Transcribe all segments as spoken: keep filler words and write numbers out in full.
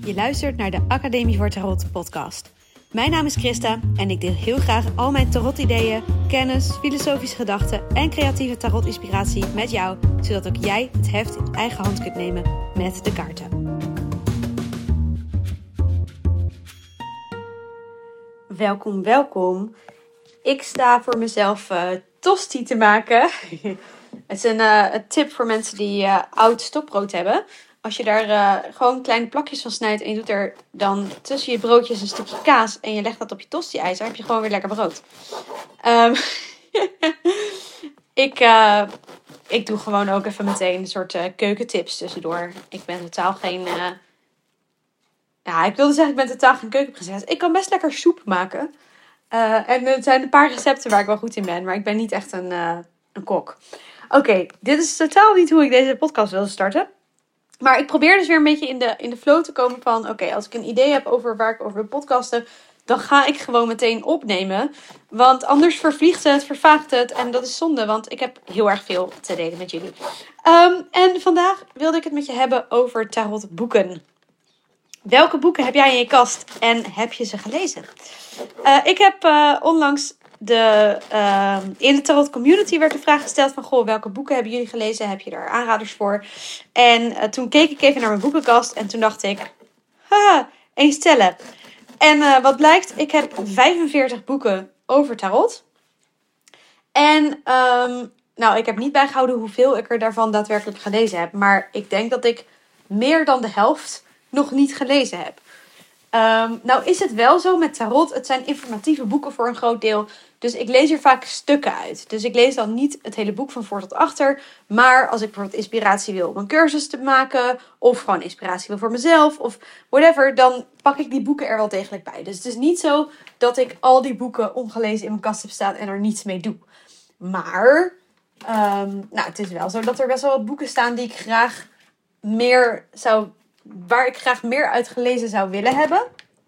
Je luistert naar de Academie voor Tarot podcast. Mijn naam is Christa en ik deel heel graag al mijn tarot-ideeën, kennis, filosofische gedachten en creatieve tarot-inspiratie met jou, zodat ook jij het heft in eigen hand kunt nemen met de kaarten. Welkom, welkom. Ik sta voor mezelf uh, tosti te maken. Het is een, uh, een tip voor mensen die uh, oud stokbrood hebben. Als je daar uh, gewoon kleine plakjes van snijdt en je doet er dan tussen je broodjes een stukje kaas en je legt dat op je tosti-ijzer, heb je gewoon weer lekker brood. Um, ik, uh, ik doe gewoon ook even meteen een soort uh, keukentips tussendoor. Ik ben totaal geen... Uh... Ja, ik wilde zeggen, ik ben totaal geen keukenprinses. Ik kan best lekker soep maken. Uh, en er zijn een paar recepten waar ik wel goed in ben, maar ik ben niet echt een, uh, een kok. Oké, okay, dit is totaal niet hoe ik deze podcast wilde starten. Maar ik probeer dus weer een beetje in de, in de flow te komen van... Oké, okay, als ik een idee heb over waar ik over wil podcasten... dan ga ik gewoon meteen opnemen. Want anders vervliegt het, vervaagt het. En dat is zonde, want ik heb heel erg veel te delen met jullie. Um, en vandaag wilde ik het met je hebben over tarotboeken. Welke boeken heb jij in je kast en heb je ze gelezen? Uh, ik heb uh, onlangs... De, uh, in de tarot community werd de vraag gesteld van... Goh, welke boeken hebben jullie gelezen? Heb je daar aanraders voor? En uh, toen keek ik even naar mijn boekenkast. En toen dacht ik... Haha, eens tellen. En uh, wat blijkt? Ik heb vijfenveertig boeken over tarot. En um, nou, ik heb niet bijgehouden hoeveel ik er daarvan daadwerkelijk gelezen heb. Maar ik denk dat ik meer dan de helft nog niet gelezen heb. Um, nou is het wel zo met tarot. Het zijn informatieve boeken voor een groot deel. Dus ik lees er vaak stukken uit. Dus ik lees dan niet het hele boek van voor tot achter. Maar als ik bijvoorbeeld inspiratie wil om een cursus te maken. Of gewoon inspiratie wil voor mezelf. Of whatever. Dan pak ik die boeken er wel degelijk bij. Dus het is niet zo dat ik al die boeken ongelezen in mijn kast heb staan. En er niets mee doe. Maar um, nou, het is wel zo dat er best wel wat boeken staan die ik graag meer zou... Waar ik graag meer uit gelezen zou willen hebben.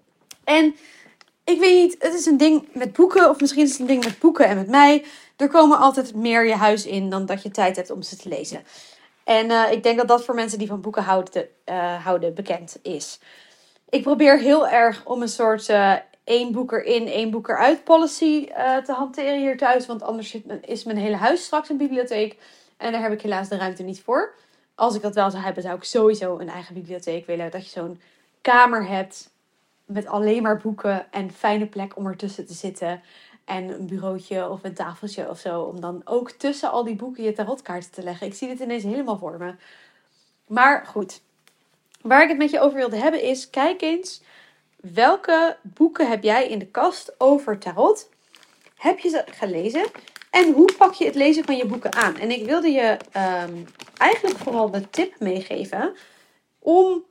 En ik weet niet, het is een ding met boeken. Of misschien is het een ding met boeken en met mij. Er komen altijd meer je huis in dan dat je tijd hebt om ze te lezen. En uh, ik denk dat dat voor mensen die van boeken houden, uh, houden bekend is. Ik probeer heel erg om een soort uh, één boek erin, één boek eruit policy uh, te hanteren hier thuis. Want anders is mijn hele huis straks een bibliotheek. En daar heb ik helaas de ruimte niet voor. Als ik dat wel zou hebben, zou ik sowieso een eigen bibliotheek willen. Dat je zo'n kamer hebt met alleen maar boeken en een fijne plek om ertussen te zitten. En een bureautje of een tafeltje of zo. Om dan ook tussen al die boeken je tarotkaarten te leggen. Ik zie dit ineens helemaal voor me. Maar goed, waar ik het met je over wilde hebben is... Kijk eens, welke boeken heb jij in de kast over tarot? Heb je ze gelezen? En hoe pak je het lezen van je boeken aan? En ik wilde je um, eigenlijk vooral de tip meegeven om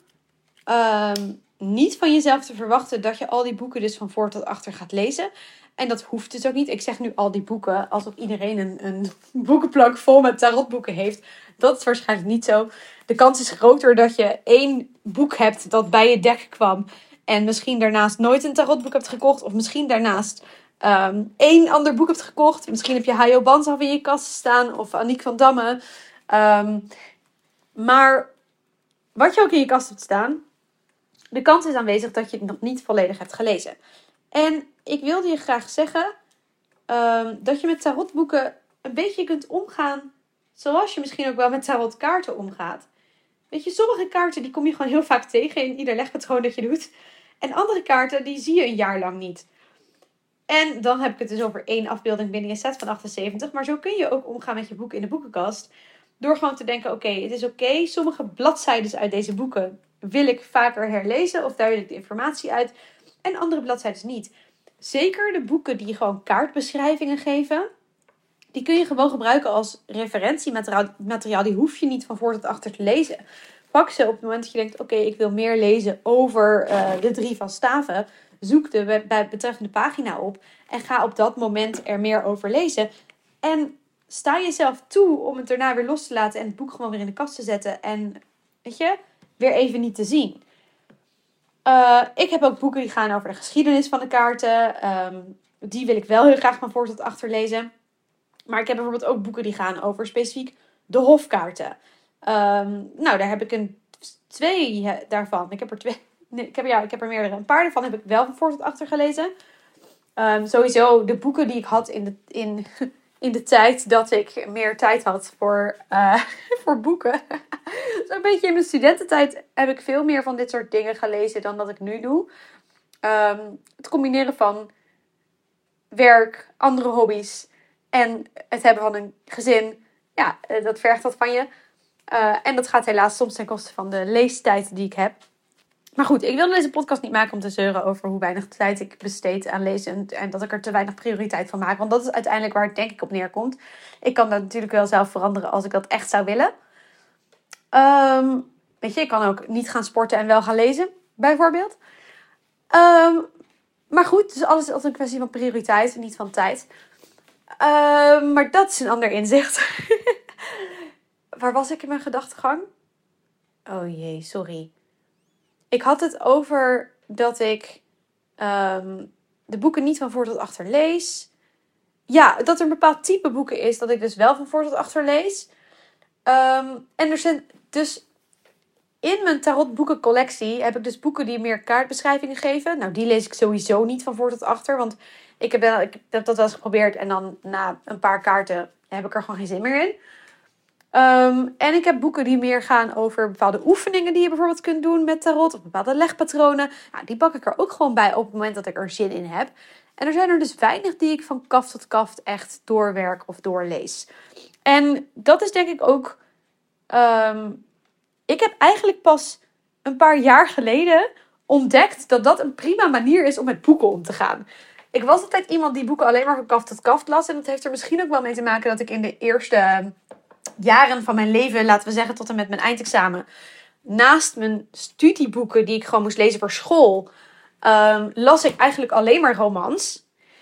um, niet van jezelf te verwachten dat je al die boeken dus van voor tot achter gaat lezen. En dat hoeft dus ook niet. Ik zeg nu al die boeken alsof iedereen een, een boekenplank vol met tarotboeken heeft. Dat is waarschijnlijk niet zo. De kans is groter dat je één boek hebt dat bij je dek kwam en misschien daarnaast nooit een tarotboek hebt gekocht. Of misschien daarnaast... Um, één ander boek hebt gekocht. Misschien heb je Hajo Banzhaf in je kast staan. Of Aniek van Damme. Um, maar wat je ook in je kast hebt staan. De kans is aanwezig dat je het nog niet volledig hebt gelezen. En ik wilde je graag zeggen. Um, dat je met tarotboeken een beetje kunt omgaan. Zoals je misschien ook wel met tarotkaarten omgaat. Weet je, sommige kaarten die kom je gewoon heel vaak tegen. In ieder legpatroon dat je doet. En andere kaarten die zie je een jaar lang niet. En dan heb ik het dus over één afbeelding binnen je set van achtenzeventig. Maar zo kun je ook omgaan met je boeken in de boekenkast. Door gewoon te denken, oké, okay, het is oké. Okay, sommige bladzijden uit deze boeken wil ik vaker herlezen. Of daar wil ik de informatie uit. En andere bladzijden niet. Zeker de boeken die gewoon kaartbeschrijvingen geven. Die kun je gewoon gebruiken als referentiemateriaal. Die hoef je niet van voor tot achter te lezen. Pak ze op het moment dat je denkt, oké, okay, ik wil meer lezen over uh, de drie van staven. Zoek de bij betreffende pagina op. En ga op dat moment er meer over lezen. En sta jezelf toe om het daarna weer los te laten. En het boek gewoon weer in de kast te zetten. En weet je, weer even niet te zien. Uh, ik heb ook boeken die gaan over de geschiedenis van de kaarten. Um, die wil ik wel heel graag van voor tot achter lezen. Maar ik heb bijvoorbeeld ook boeken die gaan over specifiek de hofkaarten. Um, nou, daar heb ik een twee daarvan. Ik heb er twee. Nee, ik heb, ja, ik heb er meerdere. Een paar daarvan heb ik wel van voor tot achter gelezen. Um, sowieso de boeken die ik had in de, in, in de tijd dat ik meer tijd had voor, uh, voor boeken. Zo'n beetje in mijn studententijd heb ik veel meer van dit soort dingen gelezen dan dat ik nu doe. Um, het combineren van werk, andere hobby's en het hebben van een gezin. Ja, dat vergt wat van je. Uh, en dat gaat helaas soms ten koste van de leestijd die ik heb. Maar goed, ik wilde deze podcast niet maken om te zeuren over hoe weinig tijd ik besteed aan lezen. En, en dat ik er te weinig prioriteit van maak. Want dat is uiteindelijk waar het denk ik op neerkomt. Ik kan dat natuurlijk wel zelf veranderen als ik dat echt zou willen. Um, weet je, ik kan ook niet gaan sporten en wel gaan lezen, bijvoorbeeld. Um, maar goed, dus alles is altijd een kwestie van prioriteit en niet van tijd. Um, maar dat is een ander inzicht. Waar was ik in mijn gedachtegang? Oh jee, sorry. Ik had het over dat ik um, de boeken niet van voor tot achter lees. Ja, dat er een bepaald type boeken is dat ik dus wel van voor tot achter lees. Um, en er zijn dus in mijn tarotboekencollectie heb ik dus boeken die meer kaartbeschrijvingen geven. Nou, die lees ik sowieso niet van voor tot achter. Want ik heb, wel, ik heb dat wel eens geprobeerd en dan na een paar kaarten heb ik er gewoon geen zin meer in. Um, en ik heb boeken die meer gaan over bepaalde oefeningen die je bijvoorbeeld kunt doen met tarot. Of bepaalde legpatronen. Nou, die pak ik er ook gewoon bij op het moment dat ik er zin in heb. En er zijn er dus weinig die ik van kaft tot kaft echt doorwerk of doorlees. En dat is denk ik ook... Um, ik heb eigenlijk pas een paar jaar geleden ontdekt dat dat een prima manier is om met boeken om te gaan. Ik was altijd iemand die boeken alleen maar van kaft tot kaft las. En dat heeft er misschien ook wel mee te maken dat ik in de eerste jaren van mijn leven, laten we zeggen tot en met mijn eindexamen, naast mijn studieboeken die ik gewoon moest lezen voor school, um, las ik eigenlijk alleen maar romans.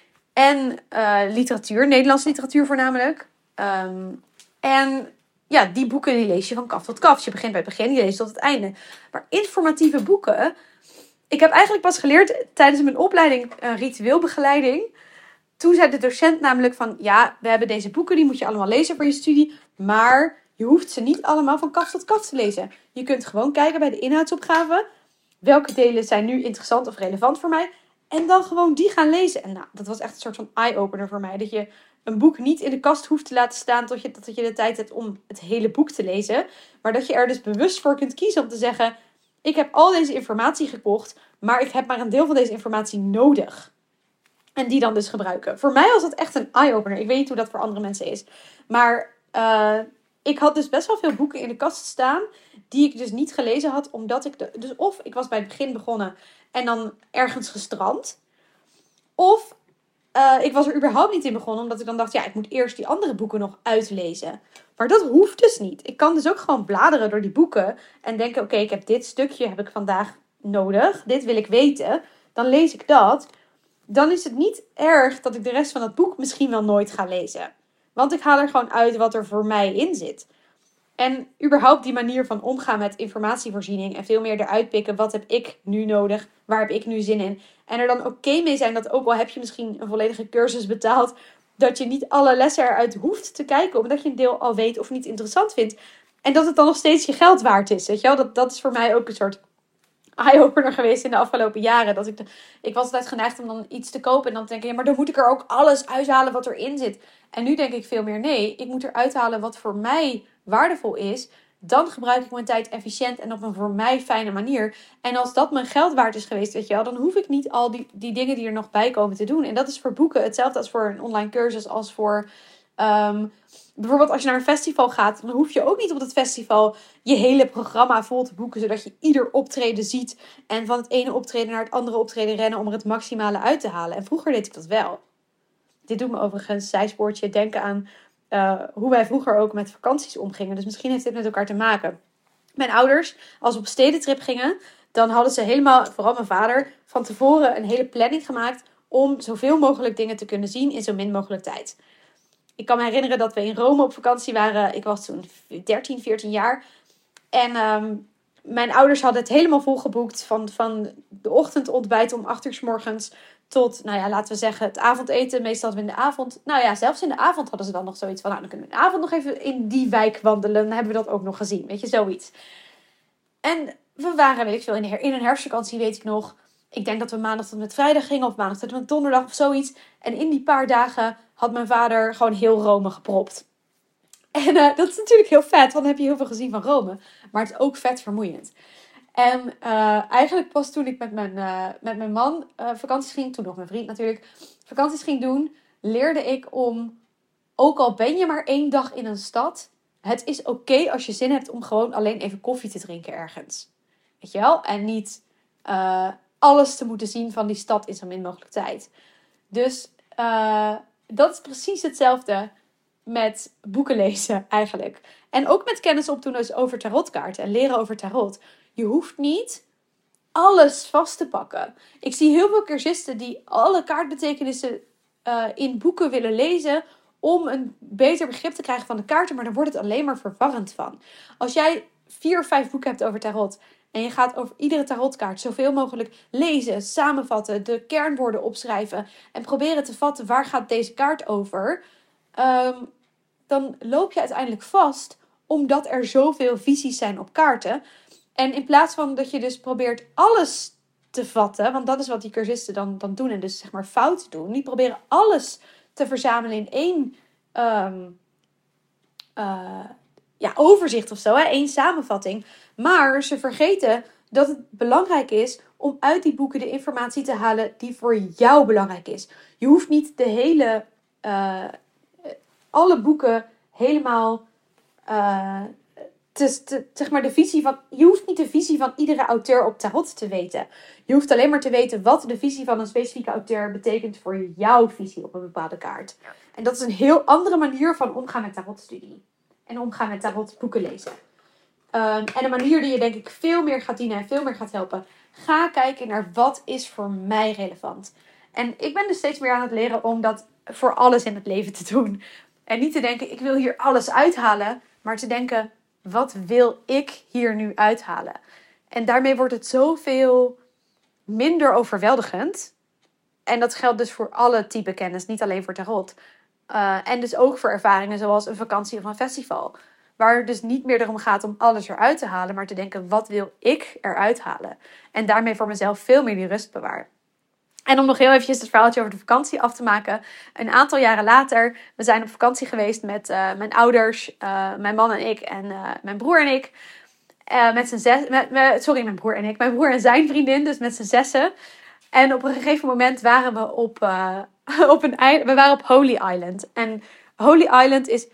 En uh, literatuur, Nederlandse literatuur voornamelijk. Um, en ja, die boeken die lees je van kaft tot kaft. Je begint bij het begin, je leest tot het einde. Maar informatieve boeken, ik heb eigenlijk pas geleerd tijdens mijn opleiding uh, ritueelbegeleiding. Toen zei de docent namelijk van, ja, we hebben deze boeken, die moet je allemaal lezen voor je studie. Maar je hoeft ze niet allemaal van kaft tot kaft te lezen. Je kunt gewoon kijken bij de inhoudsopgave. Welke delen zijn nu interessant of relevant voor mij? En dan gewoon die gaan lezen. En nou, dat was echt een soort van eye-opener voor mij. Dat je een boek niet in de kast hoeft te laten staan tot je, tot je de tijd hebt om het hele boek te lezen. Maar dat je er dus bewust voor kunt kiezen om te zeggen, ik heb al deze informatie gekocht, maar ik heb maar een deel van deze informatie nodig. En die dan dus gebruiken. Voor mij was dat echt een eye-opener. Ik weet niet hoe dat voor andere mensen is. Maar uh, ik had dus best wel veel boeken in de kast staan die ik dus niet gelezen had. Omdat ik... De, dus of ik was bij het begin begonnen en dan ergens gestrand. Of uh, ik was er überhaupt niet in begonnen. Omdat ik dan dacht, ja, ik moet eerst die andere boeken nog uitlezen. Maar dat hoeft dus niet. Ik kan dus ook gewoon bladeren door die boeken. En denken, oké, okay, ik heb dit stukje heb ik vandaag nodig. Dit wil ik weten. Dan lees ik dat. Dan is het niet erg dat ik de rest van het boek misschien wel nooit ga lezen. Want ik haal er gewoon uit wat er voor mij in zit. En überhaupt die manier van omgaan met informatievoorziening. En veel meer eruit pikken. Wat heb ik nu nodig? Waar heb ik nu zin in? En er dan oké okay mee zijn dat ook al heb je misschien een volledige cursus betaald. Dat je niet alle lessen eruit hoeft te kijken. Omdat je een deel al weet of niet interessant vindt. En dat het dan nog steeds je geld waard is. Weet je wel? Dat, dat is voor mij ook een soort eye-opener geweest in de afgelopen jaren. Dat ik, de, ik was altijd geneigd om dan iets te kopen. En dan denk ik, ja, maar dan moet ik er ook alles uithalen wat erin zit. En nu denk ik veel meer, nee, ik moet er uithalen wat voor mij waardevol is. Dan gebruik ik mijn tijd efficiënt en op een voor mij fijne manier. En als dat mijn geld waard is geweest, weet je wel, dan hoef ik niet al die, die dingen die er nog bij komen te doen. En dat is voor boeken hetzelfde als voor een online cursus, als voor Um, bijvoorbeeld als je naar een festival gaat, dan hoef je ook niet op dat festival je hele programma vol te boeken, zodat je ieder optreden ziet en van het ene optreden naar het andere optreden rennen om er het maximale uit te halen. En vroeger deed ik dat wel. Dit doet me overigens, zijspoortje, denken aan uh, hoe wij vroeger ook met vakanties omgingen. Dus misschien heeft dit met elkaar te maken. Mijn ouders, als we op stedentrip gingen, dan hadden ze helemaal, vooral mijn vader, van tevoren een hele planning gemaakt om zoveel mogelijk dingen te kunnen zien in zo min mogelijk tijd. Ik kan me herinneren dat we in Rome op vakantie waren. Ik was toen dertien, veertien jaar. En um, mijn ouders hadden het helemaal volgeboekt. Van, van de ochtendontbijt om acht uur 's morgens tot, nou ja, laten we zeggen, het avondeten. Meestal hadden we in de avond. Nou ja, zelfs in de avond hadden ze dan nog zoiets van, nou, dan kunnen we in de avond nog even in die wijk wandelen. Dan hebben we dat ook nog gezien. Weet je, zoiets. En we waren, weet ik veel, in, de her- in een herfstvakantie, weet ik nog. Ik denk dat we maandag tot met vrijdag gingen. Of maandag tot met donderdag of zoiets. En in die paar dagen had mijn vader gewoon heel Rome gepropt. En uh, dat is natuurlijk heel vet. Want dan heb je heel veel gezien van Rome. Maar het is ook vet vermoeiend. En uh, eigenlijk pas toen ik met mijn, uh, met mijn man uh, vakanties ging. Toen nog mijn vriend natuurlijk. Vakanties ging doen. Leerde ik om, ook al ben je maar één dag in een stad. Het is oké okay als je zin hebt om gewoon alleen even koffie te drinken ergens. Weet je wel? En niet uh, alles te moeten zien van die stad in zo min mogelijk tijd. Dus uh, dat is precies hetzelfde met boeken lezen eigenlijk. En ook met kennis opdoen dus over tarotkaarten en leren over tarot. Je hoeft niet alles vast te pakken. Ik zie heel veel cursisten die alle kaartbetekenissen uh, in boeken willen lezen om een beter begrip te krijgen van de kaarten, maar dan wordt het alleen maar verwarrend van. Als jij vier of vijf boeken hebt over tarot en je gaat over iedere tarotkaart zoveel mogelijk lezen, samenvatten, de kernwoorden opschrijven en proberen te vatten waar gaat deze kaart over, um, dan loop je uiteindelijk vast omdat er zoveel visies zijn op kaarten. En in plaats van dat je dus probeert alles te vatten, want dat is wat die cursisten dan, dan doen en dus zeg maar fout doen. Die proberen alles te verzamelen in één um, uh, ja, overzicht of zo, hè? één samenvatting. Maar ze vergeten dat het belangrijk is om uit die boeken de informatie te halen die voor jou belangrijk is. Je hoeft niet de hele, uh, alle boeken helemaal... Uh, te, te, zeg maar de visie van, je hoeft niet de visie van iedere auteur op tarot te weten. Je hoeft alleen maar te weten wat de visie van een specifieke auteur betekent voor jouw visie op een bepaalde kaart. En dat is een heel andere manier van omgaan met tarotstudie. En omgaan met tarotboeken lezen. Um, en een manier die je denk ik veel meer gaat dienen en veel meer gaat helpen. Ga kijken naar wat is voor mij relevant. En ik ben dus steeds meer aan het leren om dat voor alles in het leven te doen. En niet te denken, ik wil hier alles uithalen. Maar te denken, wat wil ik hier nu uithalen? En daarmee wordt het zoveel minder overweldigend. En dat geldt dus voor alle type kennis, niet alleen voor tarot. Uh, en dus ook voor ervaringen zoals een vakantie of een festival. Waar het dus niet meer erom gaat om alles eruit te halen, maar te denken, wat wil ik eruit halen? En daarmee voor mezelf veel meer die rust bewaar. En om nog heel eventjes het verhaaltje over de vakantie af te maken. Een aantal jaren later, we zijn op vakantie geweest met uh, mijn ouders, uh, mijn man en ik en uh, mijn broer en ik. Uh, met z'n zes, met, met, sorry, mijn broer en ik. Mijn broer en zijn vriendin, dus met z'n zessen. En op een gegeven moment waren we op, uh, op een eiland. We waren op Holy Island. En Holy Island is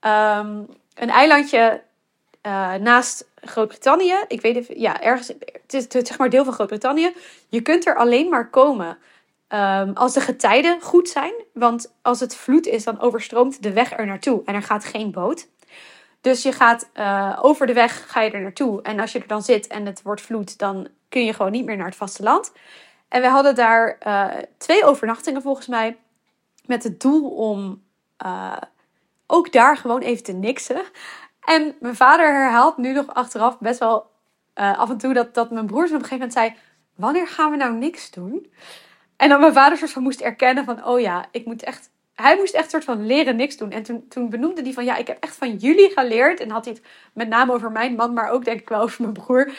um, een eilandje uh, naast Groot-Brittannië. Ik weet even, ja, ergens. Het is het, zeg maar deel van Groot-Brittannië. Je kunt er alleen maar komen um, als de getijden goed zijn. Want als het vloed is, dan overstroomt de weg er naartoe. En er gaat geen boot. Dus je gaat uh, over de weg, ga je er naartoe. En als je er dan zit en het wordt vloed, dan kun je gewoon niet meer naar het vasteland. En we hadden daar uh, twee overnachtingen volgens mij. Met het doel om uh, ook daar gewoon even te niksen. En mijn vader herhaalt nu nog achteraf best wel uh, af en toe dat, dat mijn broers op een gegeven moment zei, wanneer gaan we nou niks doen? En dan mijn vader soort van moest erkennen van, oh ja, ik moet echt... Hij moest echt soort van leren niks doen. En toen, toen benoemde hij van, ja, ik heb echt van jullie geleerd. En had hij het met name over mijn man, maar ook denk ik wel over mijn broer.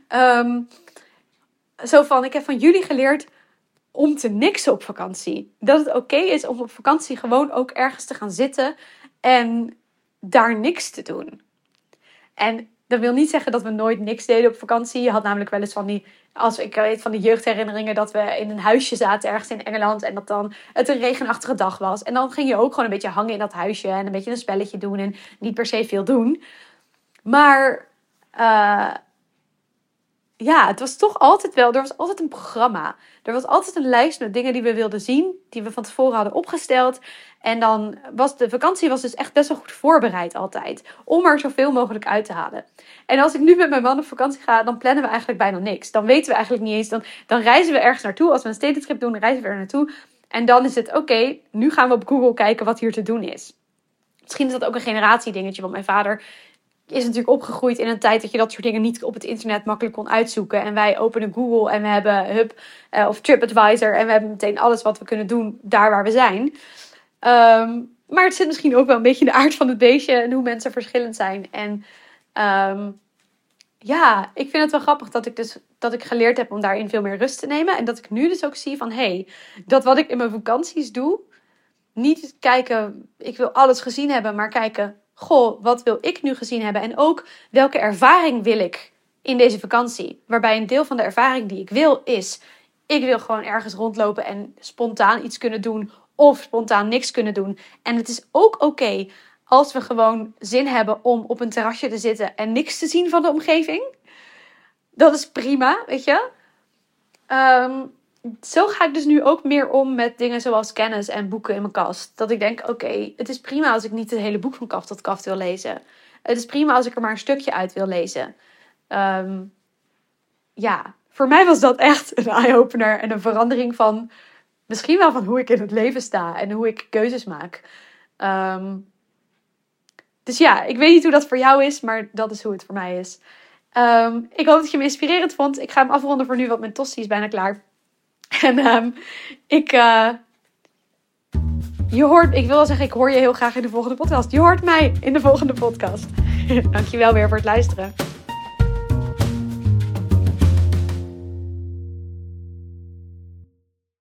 Um, zo van, ik heb van jullie geleerd om te niksen op vakantie. Dat het oké okay is om op vakantie gewoon ook ergens te gaan zitten en daar niks te doen. En dat wil niet zeggen dat we nooit niks deden op vakantie. Je had namelijk wel eens van die, als ik weet van die jeugdherinneringen, dat we in een huisje zaten ergens in Engeland en dat dan het een regenachtige dag was. En dan ging je ook gewoon een beetje hangen in dat huisje en een beetje een spelletje doen en niet per se veel doen. Maar uh, ja, het was toch altijd wel, er was altijd een programma. Er was altijd een lijst met dingen die we wilden zien, die we van tevoren hadden opgesteld. En dan was de vakantie was dus echt best wel goed voorbereid altijd. Om er zoveel mogelijk uit te halen. En als ik nu met mijn man op vakantie ga, dan plannen we eigenlijk bijna niks. Dan weten we eigenlijk niet eens. Dan, dan reizen we ergens naartoe. Als we een stedentrip doen, dan reizen we er naartoe. En dan is het oké, okay, nu gaan we op Google kijken wat hier te doen is. Misschien is dat ook een generatiedingetje. Want mijn vader is natuurlijk opgegroeid in een tijd dat je dat soort dingen niet op het internet makkelijk kon uitzoeken. En wij openen Google en we hebben Hub uh, of TripAdvisor. En we hebben meteen alles wat we kunnen doen daar waar we zijn. Um, maar het zit misschien ook wel een beetje in de aard van het beestje en hoe mensen verschillend zijn. En um, ja, ik vind het wel grappig dat ik dus dat ik geleerd heb om daarin veel meer rust te nemen. En dat ik nu dus ook zie van, hé, hey, dat wat ik in mijn vakanties doe, niet kijken, ik wil alles gezien hebben, maar kijken, goh, wat wil ik nu gezien hebben? En ook, welke ervaring wil ik in deze vakantie? Waarbij een deel van de ervaring die ik wil is, ik wil gewoon ergens rondlopen en spontaan iets kunnen doen of spontaan niks kunnen doen. En het is ook oké als we gewoon zin hebben om op een terrasje te zitten en niks te zien van de omgeving. Dat is prima, weet je. Um, zo ga ik dus nu ook meer om met dingen zoals kennis en boeken in mijn kast. Dat ik denk, oké, okay, het is prima als ik niet het hele boek van kaft tot kaft wil lezen. Het is prima als ik er maar een stukje uit wil lezen. Um, ja, voor mij was dat echt een eye-opener en een verandering van, misschien wel van hoe ik in het leven sta en hoe ik keuzes maak. Um, dus ja, ik weet niet hoe dat voor jou is, maar dat is hoe het voor mij is. Um, ik hoop dat je me inspirerend vond. Ik ga hem afronden voor nu, want mijn tosti is bijna klaar. En um, ik, uh, je hoort, ik wil wel zeggen, ik hoor je heel graag in de volgende podcast. Je hoort mij in de volgende podcast. Dankjewel weer voor het luisteren.